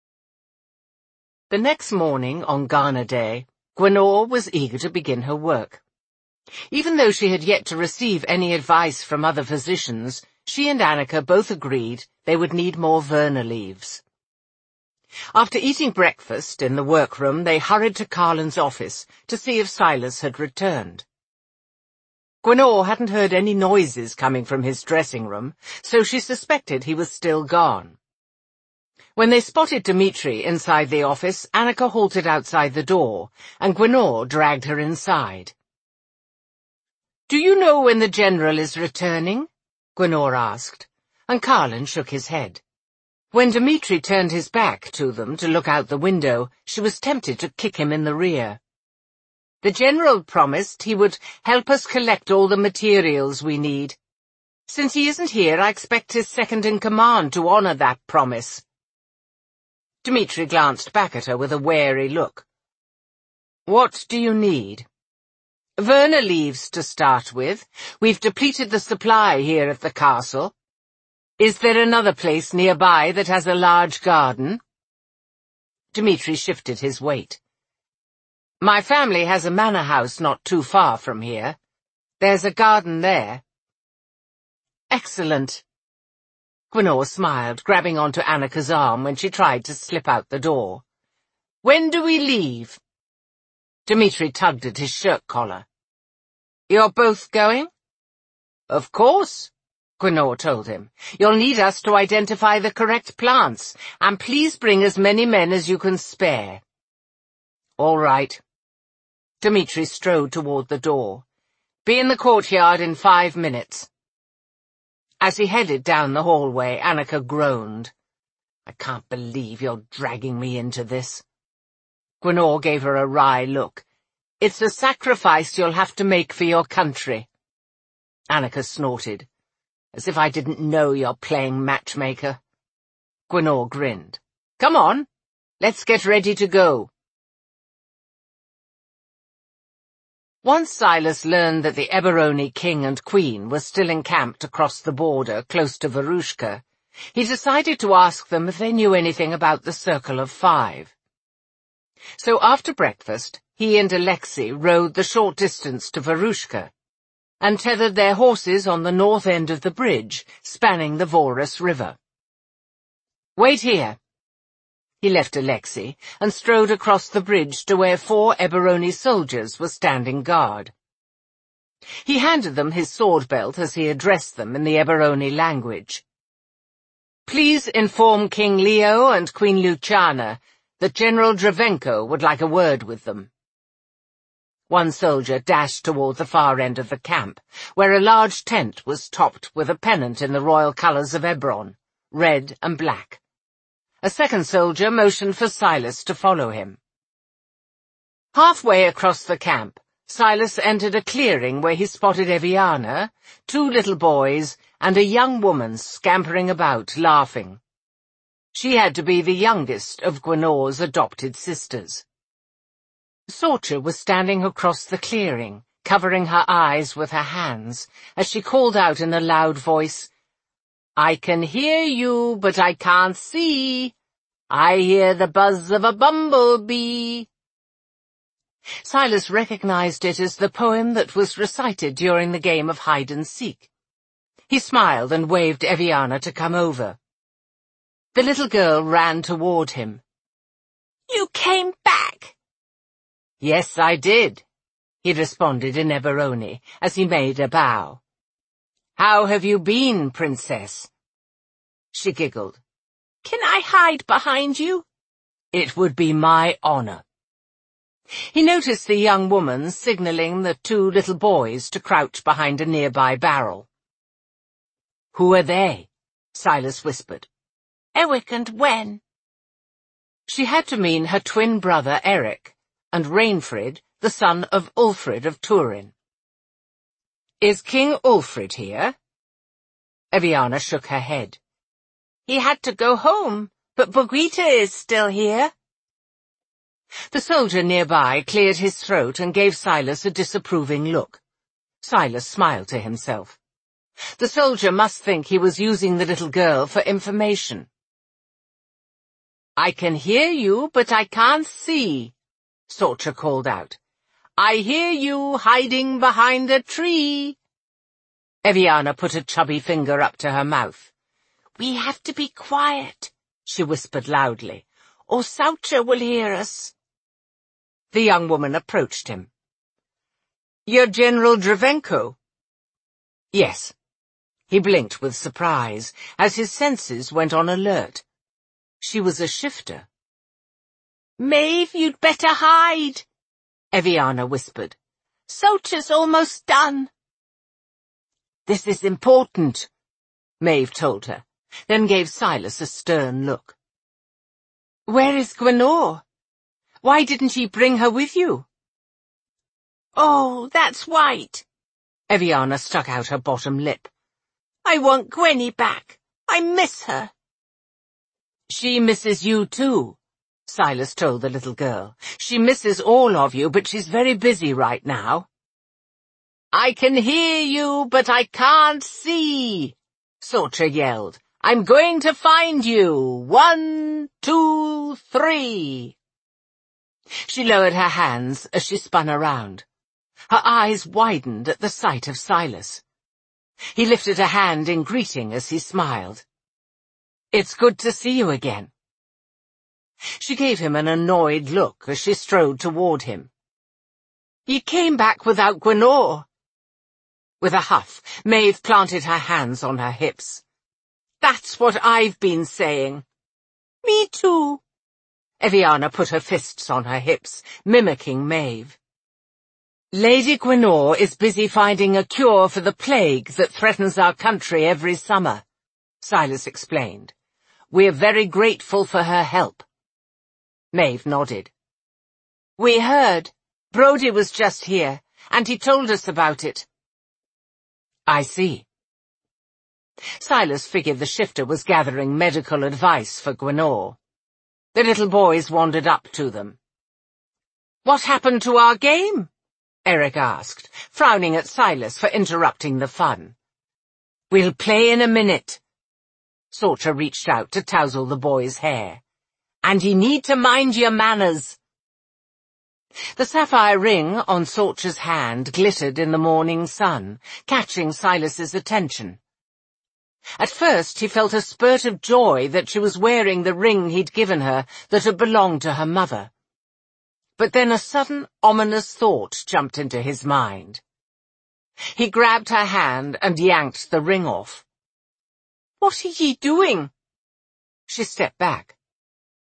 The next morning, on Ghana Day, Gwenor was eager to begin her work. Even though she had yet to receive any advice from other physicians, she and Annika both agreed they would need more Verna leaves. After eating breakfast in the workroom, they hurried to Carlin's office to see if Silas had returned. Gwenor hadn't heard any noises coming from his dressing room, so she suspected he was still gone. When they spotted Dmitri inside the office, Annika halted outside the door, and Gwenor dragged her inside. "Do you know when the general is returning?" Gwenor asked, and Carlin shook his head. When Dmitri turned his back to them to look out the window, she was tempted to kick him in the rear. "The general promised he would help us collect all the materials we need. Since he isn't here, I expect his second-in-command to honor that promise." Dmitri glanced back at her with a wary look. "What do you need?" "Verna leaves, to start with. We've depleted the supply here at the castle. Is there another place nearby that has a large garden?" Dmitri shifted his weight. "My family has a manor house not too far from here. There's a garden there." "Excellent." Gwenor smiled, grabbing onto Annika's arm when she tried to slip out the door. "When do we leave?" Dmitri tugged at his shirt collar. "You're both going?" "Of course," Gwenor told him. "You'll need us to identify the correct plants, and please bring as many men as you can spare." "All right." Dmitri strode toward the door. "Be in the courtyard in 5 minutes." As he headed down the hallway, Annika groaned. "I can't believe you're dragging me into this." Gwenor gave her a wry look. "It's a sacrifice you'll have to make for your country." Annika snorted. "As if I didn't know you're playing matchmaker." Gwenor grinned. "Come on, let's get ready to go." Once Silas learned that the Eberoni king and queen were still encamped across the border close to Verushka, he decided to ask them if they knew anything about the Circle of Five. So after breakfast, he and Alexei rode the short distance to Verushka and tethered their horses on the north end of the bridge, spanning the Vorus River. "Wait here." He left Alexei and strode across the bridge to where 4 Eberoni soldiers were standing guard. He handed them his sword belt as he addressed them in the Eberoni language. "Please inform King Leo and Queen Luciana that General Dravenko would like a word with them. One soldier dashed toward the far end of the camp, where a large tent was topped with a pennant in the royal colours of Ebron, red and black. A second soldier motioned for Silas to follow him. Halfway across the camp, Silas entered a clearing where he spotted Eviana, 2 little boys, and a young woman scampering about, laughing. She had to be the youngest of Gwenor's adopted sisters. Sorcha was standing across the clearing, covering her eyes with her hands, as she called out in a loud voice, "I can hear you, but I can't see. I hear the buzz of a bumblebee." Silas recognized it as the poem that was recited during the game of hide-and-seek. He smiled and waved Eviana to come over. The little girl ran toward him. "You came back!" "Yes, I did," he responded in Eberoni, as he made a bow. "How have you been, Princess?" She giggled. "Can I hide behind you?" "It would be my honor." He noticed the young woman signaling the 2 little boys to crouch behind a nearby barrel. "Who are they?" Silas whispered. "Ewick and Wen." She had to mean her twin brother Eric, and Rainfrid, the son of Ulfrid of Turin. "Is King Ulfrid here?" Eviana shook her head. "He had to go home, but Birgitte is still here." The soldier nearby cleared his throat and gave Silas a disapproving look. Silas smiled to himself. The soldier must think he was using the little girl for information. "I can hear you, but I can't see," Sorcha called out. "I hear you hiding behind a tree." Eviana put a chubby finger up to her mouth. "We have to be quiet," she whispered loudly, "or Sorcha will hear us." The young woman approached him. "You're General Dravenko?" "Yes." He blinked with surprise, as his senses went on alert. She was a shifter. "Maeve, you'd better hide," Eviana whispered. "Sorcha's almost done." "This is important," Maeve told her, then gave Silas a stern look. "Where is Gwenor? Why didn't you bring her with you?" "Oh, that's white." Eviana stuck out her bottom lip. "I want Gwenny back. I miss her." "She misses you too," Silas told the little girl. "She misses all of you, but she's very busy right now." "I can hear you, but I can't see," Sorcha yelled. "I'm going to find you. 1, 2, 3. She lowered her hands as she spun around. Her eyes widened at the sight of Silas. He lifted a hand in greeting as he smiled. "It's good to see you again." She gave him an annoyed look as she strode toward him. "You came back without Gwenor." With a huff, Maeve planted her hands on her hips. "That's what I've been saying." "Me too." Eviana put her fists on her hips, mimicking Maeve. "Lady Gwenor is busy finding a cure for the plague that threatens our country every summer," Silas explained. "We're very grateful for her help." Maeve nodded. "We heard. Brody was just here, and he told us about it." "I see." Silas figured the shifter was gathering medical advice for Gwenor. The little boys wandered up to them. "What happened to our game?" Eric asked, frowning at Silas for interrupting the fun. "We'll play in a minute." Sorcha reached out to tousle the boy's hair. "And you need to mind your manners." The sapphire ring on Sorcha's hand glittered in the morning sun, catching Silas's attention. At first he felt a spurt of joy that she was wearing the ring he'd given her that had belonged to her mother. But then a sudden, ominous thought jumped into his mind. He grabbed her hand and yanked the ring off. "What are ye doing?" She stepped back.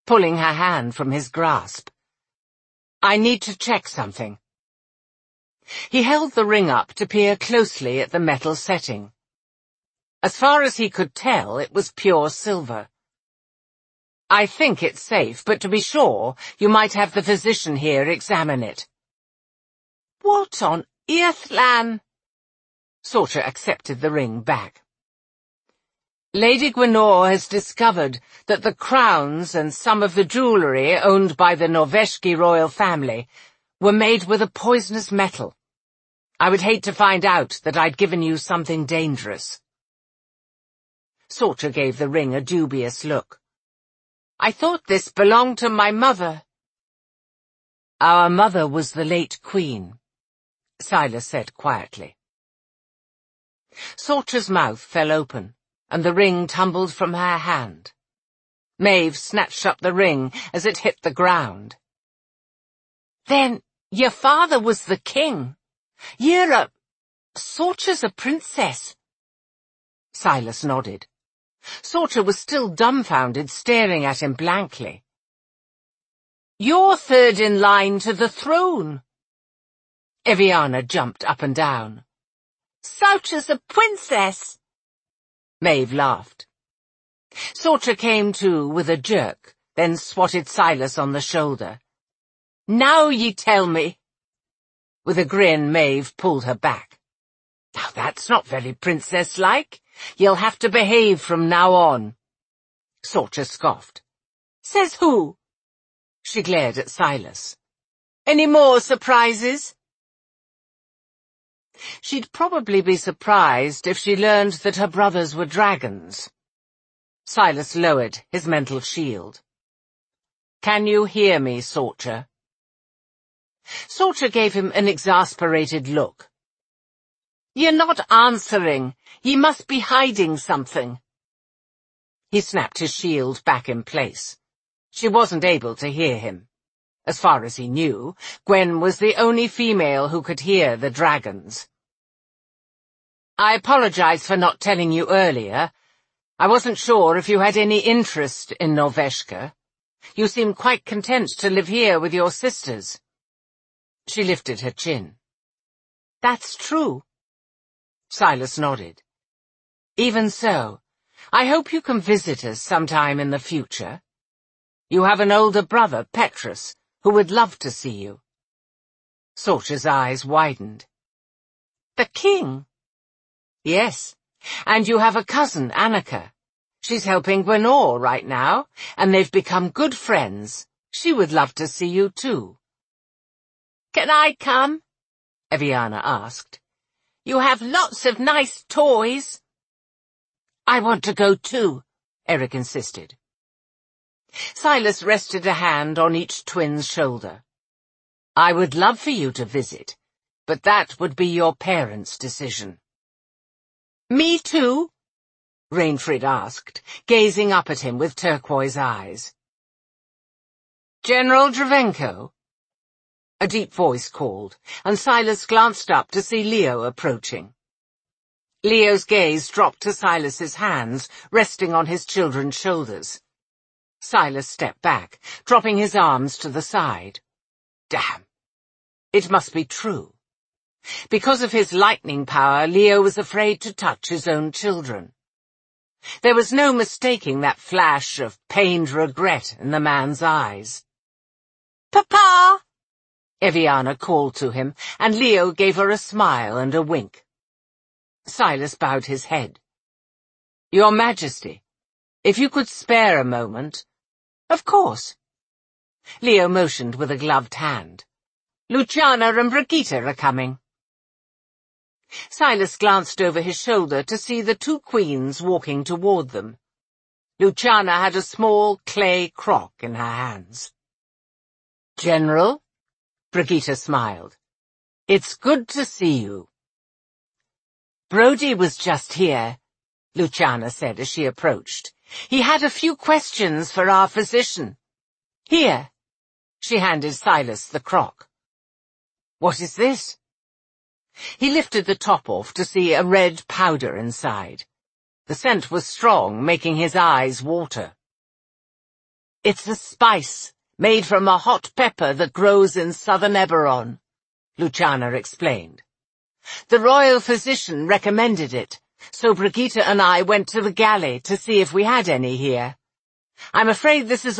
pulling her hand from his grasp. I need to check something. He held the ring up to peer closely at the metal setting. As far as he could tell, it was pure silver. I think it's safe, but to be sure, you might have the physician here examine it. What on earth, Lan? Sorcha accepted the ring back. Lady Gwenor has discovered that the crowns and some of the jewellery owned by the Norveshki royal family were made with a poisonous metal. I would hate to find out that I'd given you something dangerous. Sorcha gave the ring a dubious look. I thought this belonged to my mother. Our mother was the late Queen, Silas said quietly. Sorcha's mouth fell open, and the ring tumbled from her hand. Maeve snatched up the ring as it hit the ground. Then your father was the king. Sorcha's a princess. Silas nodded. Sorcha was still dumbfounded, staring at him blankly. You're third in line to the throne. Eviana jumped up and down. Sorcha's a princess. Maeve laughed. Sorcha came to with a jerk, then swatted Silas on the shoulder. Now ye tell me. With a grin, Maeve pulled her back. Now that's not very princess-like. You'll have to behave from now on. Sorcha scoffed. Says who? She glared at Silas. Any more surprises? She'd probably be surprised if she learned that her brothers were dragons. Silas lowered his mental shield. Can you hear me, Sorcha? Sorcha gave him an exasperated look. You're not answering. Ye must be hiding something. He snapped his shield back in place. She wasn't able to hear him. As far as he knew, Gwen was the only female who could hear the dragons. I apologize for not telling you earlier. I wasn't sure if you had any interest in Norveshka. You seem quite content to live here with your sisters. She lifted her chin. That's true. Silas nodded. Even so, I hope you can visit us sometime in the future. You have an older brother, Petrus, who would love to see you. Sorcha's eyes widened. The king? Yes, and you have a cousin, Annika. She's helping Gwenor right now, and they've become good friends. She would love to see you too. Can I come? Eviana asked. You have lots of nice toys. I want to go too, Eric insisted. Silas rested a hand on each twin's shoulder. I would love for you to visit, but that would be your parents' decision. Me too? Rainfrid asked, gazing up at him with turquoise eyes. General Dravenko? A deep voice called, and Silas glanced up to see Leo approaching. Leo's gaze dropped to Silas's hands, resting on his children's shoulders. Silas stepped back, dropping his arms to the side. Damn. It must be true. Because of his lightning power, Leo was afraid to touch his own children. There was no mistaking that flash of pained regret in the man's eyes. Papa! Eviana called to him, and Leo gave her a smile and a wink. Silas bowed his head. Your Majesty, if you could spare a moment. Of course. Leo motioned with a gloved hand. Luciana and Brigitte are coming. Silas glanced over his shoulder to see the two queens walking toward them. Luciana had a small clay crock in her hands. General? Brigitte smiled. It's good to see you. Brody was just here, Luciana said as she approached. He had a few questions for our physician. Here. She handed Silas the crock. What is this? He lifted the top off to see a red powder inside. The scent was strong, making his eyes water. It's a spice made from a hot pepper that grows in southern Eberron, Luciana explained. The royal physician recommended it, so Brigitte and I went to the galley to see if we had any here. I'm afraid this is